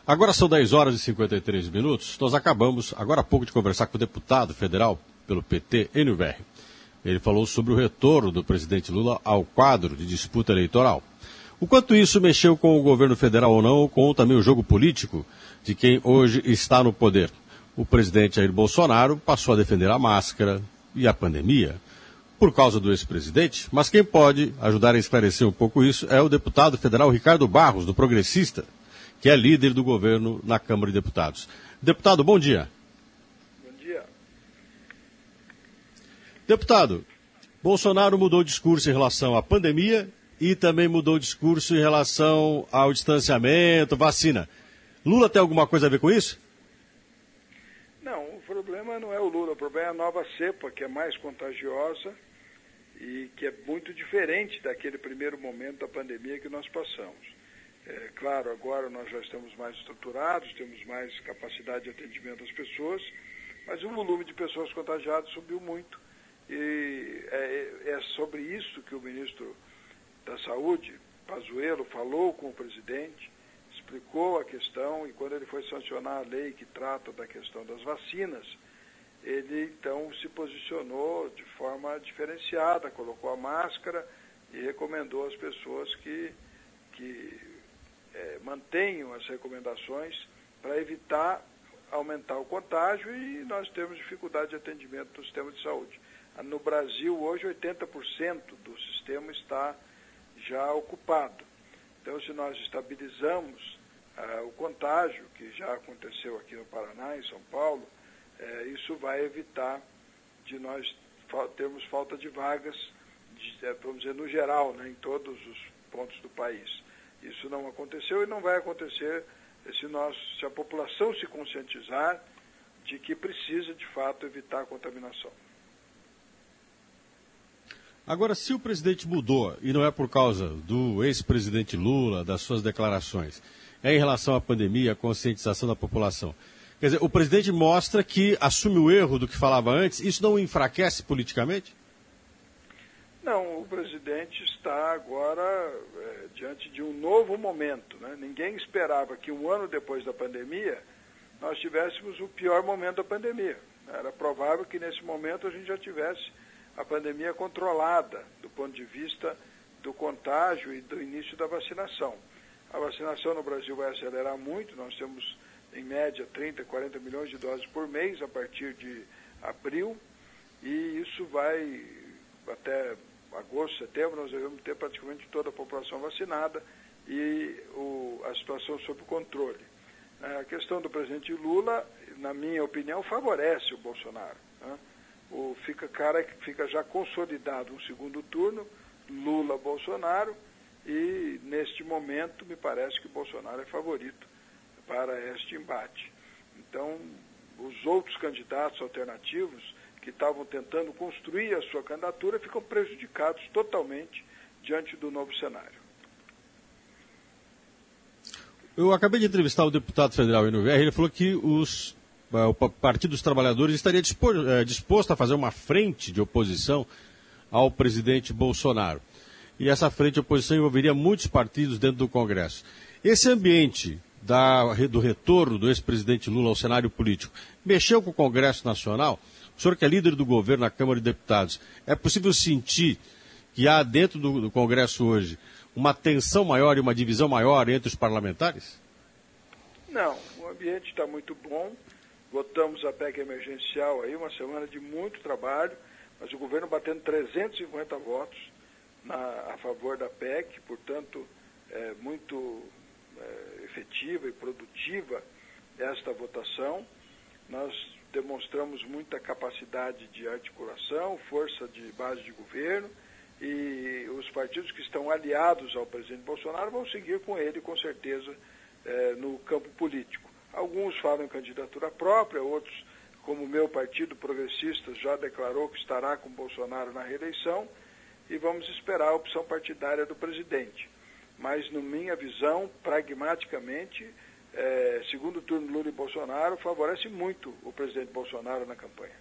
Agora são 10 horas e 53 minutos. Nós acabamos, agora há pouco, de conversar com o deputado federal pelo PT, Enio Verri. Ele falou sobre o retorno do presidente Lula ao quadro de disputa eleitoral. O quanto isso mexeu com o governo federal ou não, ou com também o jogo político de quem hoje está no poder. O presidente Jair Bolsonaro passou a defender a máscara e a pandemia por causa do ex-presidente, mas quem pode ajudar a esclarecer um pouco isso é o deputado federal Ricardo Barros, do Progressista, que é líder do governo na Câmara de Deputados. Deputado, bom dia. Bom dia. Deputado, Bolsonaro mudou o discurso em relação à pandemia e também mudou o discurso em relação ao distanciamento, vacina. Lula tem alguma coisa a ver com isso? Não, o problema não é o Lula, o problema é a nova cepa, que é mais contagiosa e que é muito diferente daquele primeiro momento da pandemia que nós passamos. Claro, agora nós já estamos mais estruturados, temos mais capacidade de atendimento às pessoas, mas o volume de pessoas contagiadas subiu muito. E é sobre isso que o ministro da Saúde, Pazuello, falou com o presidente, explicou a questão, e quando ele foi sancionar a lei que trata da questão das vacinas, ele então se posicionou de forma diferenciada, colocou a máscara e recomendou às pessoas que mantenham as recomendações para evitar aumentar o contágio, e nós temos dificuldade de atendimento do sistema de saúde. No Brasil, hoje, 80% do sistema está já ocupado. Então, se nós estabilizamos o contágio, que já aconteceu aqui no Paraná, em São Paulo, isso vai evitar de nós termos falta de vagas, vamos dizer, no geral, né, em todos os pontos do país. Isso não aconteceu e não vai acontecer se a população se conscientizar de que precisa, de fato, evitar a contaminação. Agora, se o presidente mudou, e não é por causa do ex-presidente Lula, das suas declarações, é em relação à pandemia, à conscientização da população. Quer dizer, o presidente mostra que assume o erro do que falava antes, isso não o enfraquece politicamente? Não, o presidente está agora diante de um novo momento, né? Ninguém esperava que um ano depois da pandemia nós tivéssemos o pior momento da pandemia. Era provável que nesse momento a gente já tivesse a pandemia controlada do ponto de vista do contágio e do início da vacinação. A vacinação no Brasil vai acelerar muito, nós temos em média 30, 40 milhões de doses por mês a partir de abril, e isso vai até agosto, setembro, nós devemos ter praticamente toda a população vacinada e a situação sob controle. A questão do presidente Lula, na minha opinião, favorece o Bolsonaro, né? Fica já consolidado um segundo turno, Lula-Bolsonaro, e neste momento me parece que Bolsonaro é favorito para este embate. Então, os outros candidatos alternativos que estavam tentando construir a sua candidatura ficam prejudicados totalmente diante do novo cenário. Eu acabei de entrevistar o deputado federal Enio Verri, ele falou que o Partido dos Trabalhadores estaria disposto a fazer uma frente de oposição ao presidente Bolsonaro. E essa frente de oposição envolveria muitos partidos dentro do Congresso. Esse ambiente do retorno do ex-presidente Lula ao cenário político mexeu com o Congresso Nacional? O senhor que é líder do governo na Câmara de Deputados, é possível sentir que há dentro do Congresso hoje uma tensão maior e uma divisão maior entre os parlamentares? Não, o ambiente está muito bom. Votamos a PEC emergencial aí, uma semana de muito trabalho, mas o governo batendo 350 votos a favor da PEC, portanto, muito efetiva e produtiva esta votação. Nós demonstramos muita capacidade de articulação, força de base de governo, e os partidos que estão aliados ao presidente Bolsonaro vão seguir com ele, com certeza, no campo político. Alguns falam em candidatura própria, outros, como o meu partido Progressistas, já declarou que estará com Bolsonaro na reeleição, e vamos esperar a opção partidária do presidente. Mas, na minha visão, pragmaticamente, segundo turno Lula e Bolsonaro favorece muito o presidente Bolsonaro na campanha.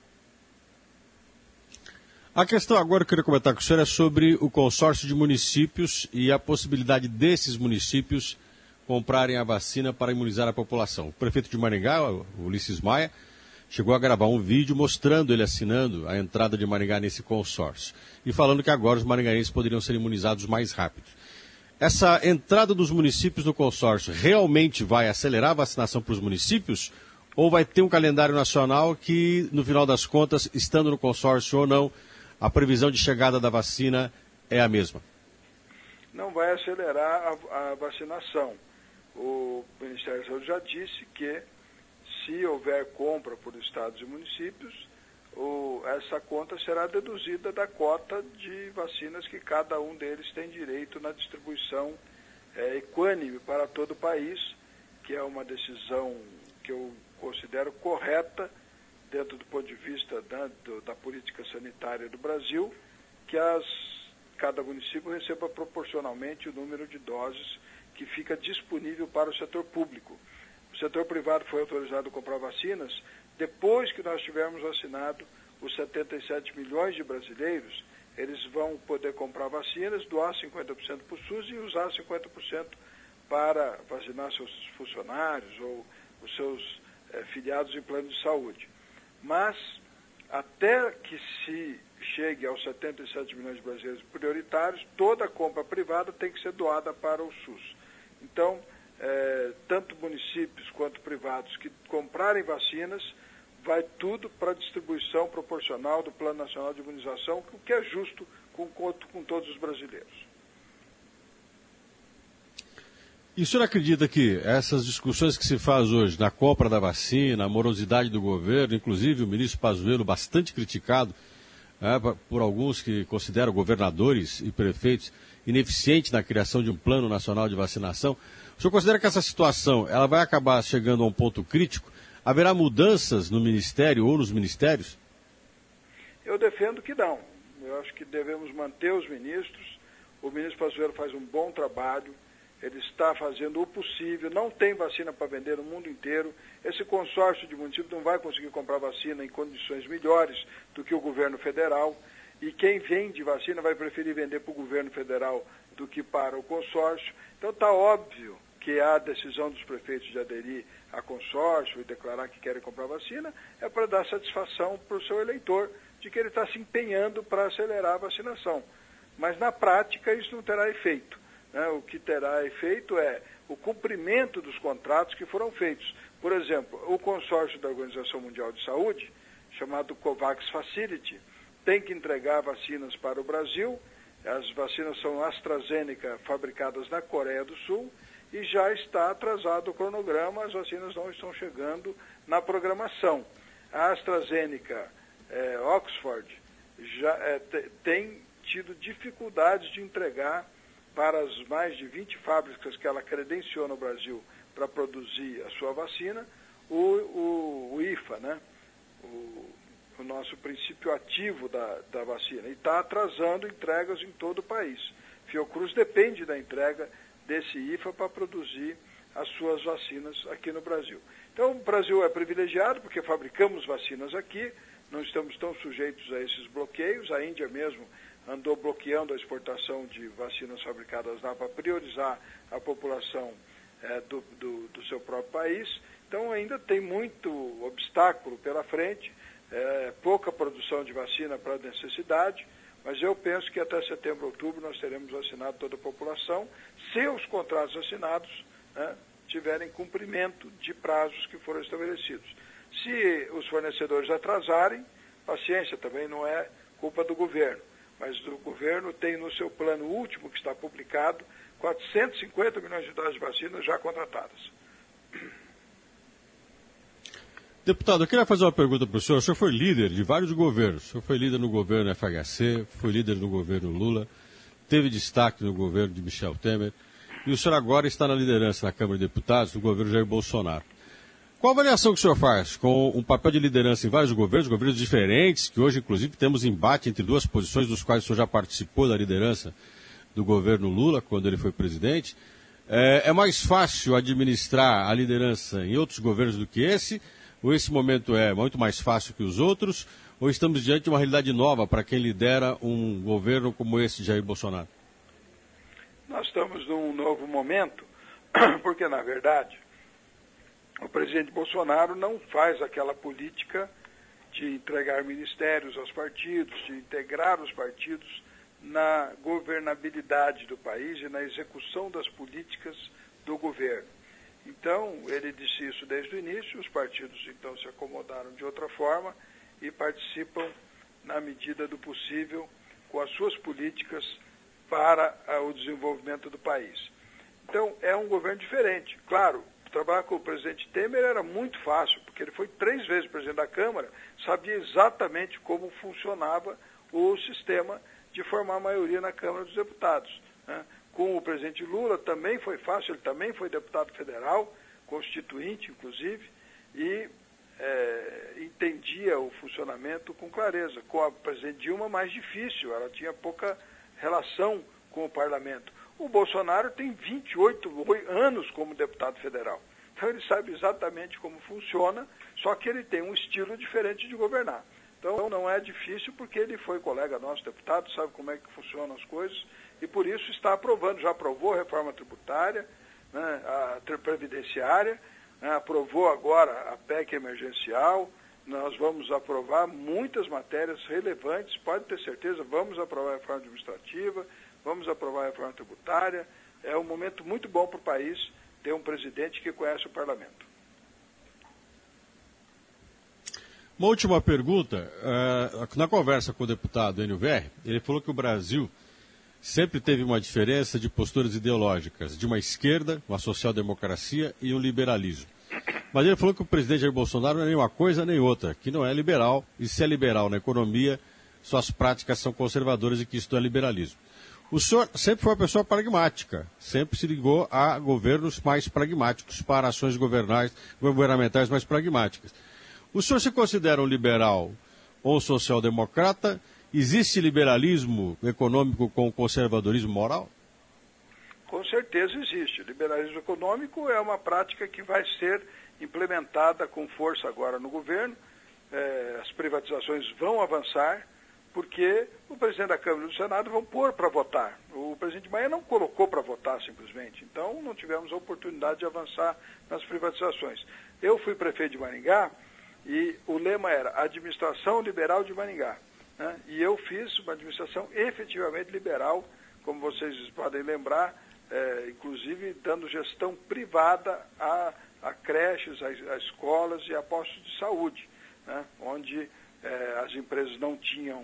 A questão agora que eu queria comentar com o senhor é sobre o consórcio de municípios e a possibilidade desses municípios comprarem a vacina para imunizar a população. O prefeito de Maringá, o Ulisses Maia, chegou a gravar um vídeo mostrando ele assinando a entrada de Maringá nesse consórcio e falando que agora os maringaenses poderiam ser imunizados mais rápido. Essa entrada dos municípios no consórcio realmente vai acelerar a vacinação para os municípios ou vai ter um calendário nacional que, no final das contas, estando no consórcio ou não, a previsão de chegada da vacina é a mesma? Não vai acelerar a vacinação. O Ministério da Saúde já disse que, se houver compra por estados e municípios, essa conta será deduzida da cota de vacinas que cada um deles tem direito na distribuição equânime para todo o país, que é uma decisão que eu considero correta dentro do ponto de vista da política sanitária do Brasil, que cada município receba proporcionalmente o número de doses que fica disponível para o setor público. O setor privado foi autorizado a comprar vacinas depois que nós tivermos vacinado os 77 milhões de brasileiros. Eles vão poder comprar vacinas, doar 50% para o SUS e usar 50% para vacinar seus funcionários ou os seus filiados em plano de saúde. Mas, até que se chegue aos 77 milhões de brasileiros prioritários, toda a compra privada tem que ser doada para o SUS. Então, tanto municípios quanto privados que comprarem vacinas, vai tudo para a distribuição proporcional do Plano Nacional de Imunização, o que é justo com todos os brasileiros. E o senhor acredita que essas discussões que se faz hoje na compra da vacina, a morosidade do governo, inclusive o ministro Pazuello, bastante criticado por alguns que consideram governadores e prefeitos ineficientes na criação de um plano nacional de vacinação, o senhor considera que essa situação ela vai acabar chegando a um ponto crítico? Haverá mudanças no Ministério ou nos ministérios? Eu defendo que não. Eu acho que devemos manter os ministros. O ministro Pazuello faz um bom trabalho. Ele está fazendo o possível. Não tem vacina para vender no mundo inteiro. Esse consórcio de municípios não vai conseguir comprar vacina em condições melhores do que o governo federal. E quem vende vacina vai preferir vender para o governo federal do que para o consórcio. Então está óbvio que a decisão dos prefeitos de aderir a consórcio e declarar que querem comprar vacina é para dar satisfação para o seu eleitor de que ele está se empenhando para acelerar a vacinação. Mas na prática isso não terá efeito. O que terá efeito é o cumprimento dos contratos que foram feitos. Por exemplo, o consórcio da Organização Mundial de Saúde, chamado COVAX Facility, tem que entregar vacinas para o Brasil. As vacinas são AstraZeneca, fabricadas na Coreia do Sul, e já está atrasado o cronograma, as vacinas não estão chegando na programação. A AstraZeneca Oxford já tem tido dificuldades de entregar para as mais de 20 fábricas que ela credenciou no Brasil para produzir a sua vacina, o IFA, né? O nosso princípio ativo da vacina, e está atrasando entregas em todo o país. Fiocruz depende da entrega desse IFA para produzir as suas vacinas aqui no Brasil. Então, o Brasil é privilegiado porque fabricamos vacinas aqui, não estamos tão sujeitos a esses bloqueios. A Índia mesmo andou bloqueando a exportação de vacinas fabricadas lá para priorizar a população do seu próprio país. Então, ainda tem muito obstáculo pela frente, pouca produção de vacina para a necessidade, mas eu penso que até setembro, outubro, nós teremos vacinado toda a população, se os contratos assinados tiverem cumprimento de prazos que foram estabelecidos. Se os fornecedores atrasarem, paciência, também não é culpa do governo, mas o governo tem no seu plano último, que está publicado, 450 milhões de doses de vacinas já contratadas. Deputado, eu queria fazer uma pergunta para o senhor. O senhor foi líder de vários governos. O senhor foi líder no governo FHC, foi líder no governo Lula, teve destaque no governo de Michel Temer, e o senhor agora está na liderança na Câmara de Deputados do governo Jair Bolsonaro. Qual a avaliação que o senhor faz com um papel de liderança em vários governos diferentes, que hoje, inclusive, temos embate entre duas posições, dos quais o senhor já participou da liderança do governo Lula, quando ele foi presidente? É mais fácil administrar a liderança em outros governos do que esse? Ou esse momento é muito mais fácil que os outros? Ou estamos diante de uma realidade nova para quem lidera um governo como esse de Jair Bolsonaro? Nós estamos num novo momento, Porque, na verdade, o presidente Bolsonaro não faz aquela política de entregar ministérios aos partidos, de integrar os partidos na governabilidade do país e na execução das políticas do governo. Então, ele disse isso desde o início, os partidos então se acomodaram de outra forma e participam na medida do possível com as suas políticas para o desenvolvimento do país. Então, é um governo diferente. Claro, trabalhar com o presidente Temer era muito fácil, porque ele foi 3 vezes presidente da Câmara, sabia exatamente como funcionava o sistema de formar maioria na Câmara dos Deputados, né? Com o presidente Lula também foi fácil, ele também foi deputado federal, constituinte inclusive, e entendia o funcionamento com clareza. Com a presidente Dilma mais difícil, ela tinha pouca relação com o parlamento. O Bolsonaro tem 28 anos como deputado federal, então ele sabe exatamente como funciona, só que ele tem um estilo diferente de governar. Então não é difícil porque ele foi colega nosso deputado, sabe como é que funcionam as coisas, e por isso está aprovando, já aprovou a reforma tributária, né, a previdenciária, né, aprovou agora a PEC emergencial, nós vamos aprovar muitas matérias relevantes, pode ter certeza, vamos aprovar a reforma administrativa, vamos aprovar a reforma tributária. É um momento muito bom para o país ter um presidente que conhece o parlamento. Uma última pergunta. Na conversa com o deputado Enio Verri, ele falou que o Brasil sempre teve uma diferença de posturas ideológicas, de uma esquerda, uma social-democracia e um liberalismo. Mas ele falou que o presidente Jair Bolsonaro não é nem uma coisa nem outra, que não é liberal, e se é liberal na economia, suas práticas são conservadoras e que isso não é liberalismo. O senhor sempre foi uma pessoa pragmática, sempre se ligou a governos mais pragmáticos, para ações governamentais mais pragmáticas. O senhor se considera um liberal ou social-democrata? Existe liberalismo econômico com conservadorismo moral? Com certeza existe. Liberalismo econômico é uma prática que vai ser implementada com força agora no governo. As privatizações vão avançar, porque o presidente da Câmara e do Senado vão pôr para votar. O presidente Maia não colocou para votar simplesmente, então não tivemos a oportunidade de avançar nas privatizações. Eu fui prefeito de Maringá e o lema era Administração Liberal de Maringá, né? E eu fiz uma administração efetivamente liberal, como vocês podem lembrar, inclusive dando gestão privada a creches, a escolas e a postos de saúde, né? Onde as empresas não tinham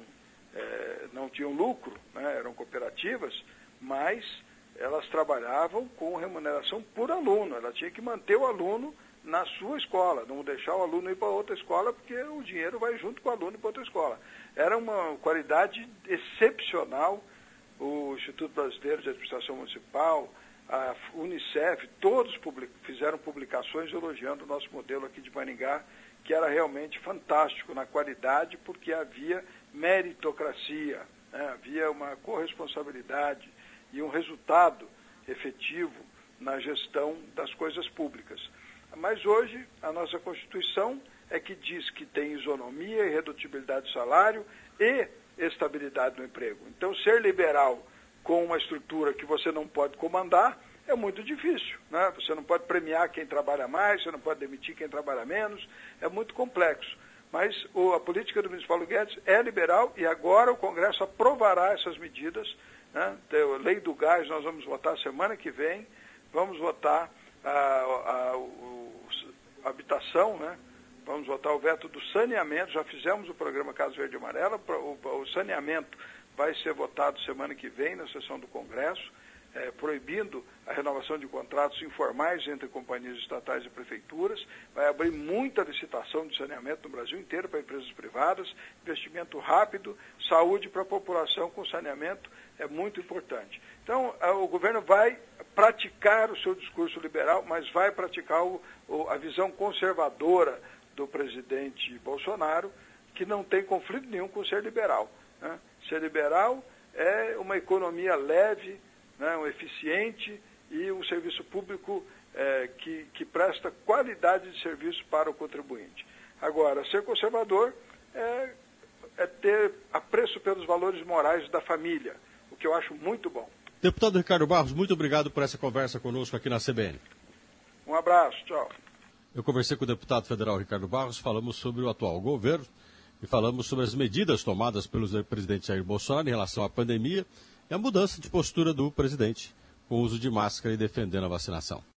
lucro, né? Eram cooperativas, mas elas trabalhavam com remuneração por aluno. Ela tinha que manter o aluno na sua escola, não deixar o aluno ir para outra escola, porque o dinheiro vai junto com o aluno para outra escola. Era uma qualidade excepcional. O Instituto Brasileiro de Administração Municipal, a Unicef, todos fizeram publicações elogiando o nosso modelo aqui de Maringá, que era realmente fantástico na qualidade, porque havia meritocracia, né? Havia uma corresponsabilidade e um resultado efetivo na gestão das coisas públicas. Mas hoje a nossa Constituição é que diz que tem isonomia, irredutibilidade do salário e estabilidade no emprego. Então, ser liberal com uma estrutura que você não pode comandar é muito difícil, né? Você não pode premiar quem trabalha mais, você não pode demitir quem trabalha menos, é muito complexo. Mas a política do ministro Paulo Guedes é liberal e agora o Congresso aprovará essas medidas, né? A lei do gás nós vamos votar semana que vem, vamos votar a habitação, né? Vamos votar o veto do saneamento, já fizemos o programa Casa Verde e Amarela, o saneamento vai ser votado semana que vem na sessão do Congresso, proibindo a renovação de contratos informais entre companhias estatais e prefeituras, vai abrir muita licitação de saneamento no Brasil inteiro para empresas privadas, investimento rápido, saúde para a população com saneamento é muito importante. Então, o governo vai praticar o seu discurso liberal, mas vai praticar a visão conservadora do presidente Bolsonaro, que não tem conflito nenhum com ser liberal, né? Ser liberal é uma economia leve, né, um eficiente e um serviço público que presta qualidade de serviço para o contribuinte. Agora, ser conservador é ter apreço pelos valores morais da família, o que eu acho muito bom. Deputado Ricardo Barros, muito obrigado por essa conversa conosco aqui na CBN. Um abraço, tchau. Eu conversei com o deputado federal Ricardo Barros, falamos sobre o atual governo e falamos sobre as medidas tomadas pelo presidente Jair Bolsonaro em relação à pandemia e a mudança de postura do presidente com o uso de máscara e defendendo a vacinação.